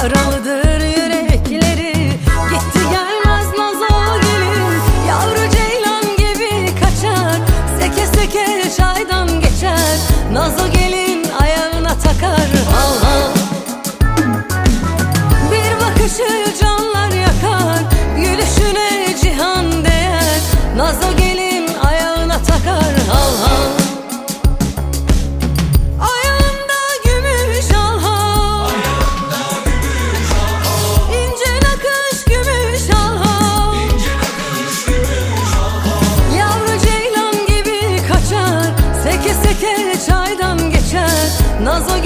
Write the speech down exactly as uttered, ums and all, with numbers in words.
Yaralıdır yürekleri, gitti gelmez nazo gelin. Yavru ceylan gibi kaçar, seke seke çaydan geçer. Nazo gelin ayağına takar hal hal. Bir bakışı canlar yakar, gülüşüne cihan değer. Nazo gelin ayağına takar hal hal. Nazo